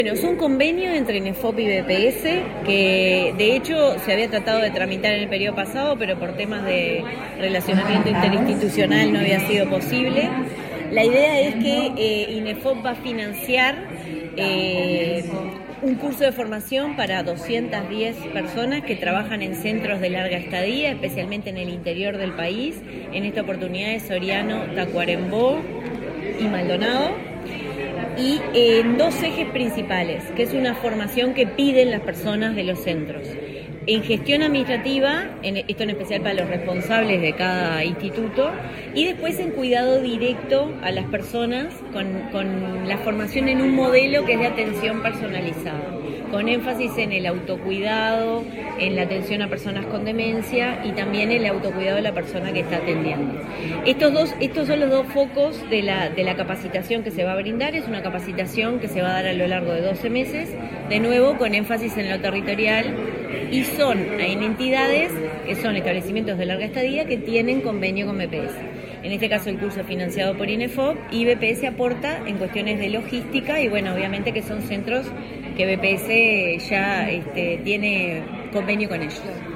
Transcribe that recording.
Bueno, es un convenio entre INEFOP y BPS que de hecho se había tratado de tramitar en el periodo pasado, pero por temas de relacionamiento interinstitucional no había sido posible. La idea es que INEFOP va a financiar un curso de formación para 210 personas que trabajan en centros de larga estadía, especialmente en el interior del país. En esta oportunidad es Soriano, Tacuarembó y Maldonado. Y en dos ejes principales, que es una formación que piden las personas de los centros. En gestión administrativa, esto en especial para los responsables de cada instituto, y después en cuidado directo a las personas con la formación en un modelo que es de atención personalizada, con énfasis en el autocuidado, en la atención a personas con demencia y también el autocuidado de la persona que está atendiendo. Estos son los dos focos de la capacitación que se va a brindar. Es una capacitación que se va a dar a lo largo de 12 meses, de nuevo con énfasis en lo territorial, y son en entidades que son establecimientos de larga estadía que tienen convenio con BPS. En este caso el curso es financiado por INEFOP y BPS aporta en cuestiones de logística y bueno, obviamente que son centros que BPS ya tiene convenio con ellos.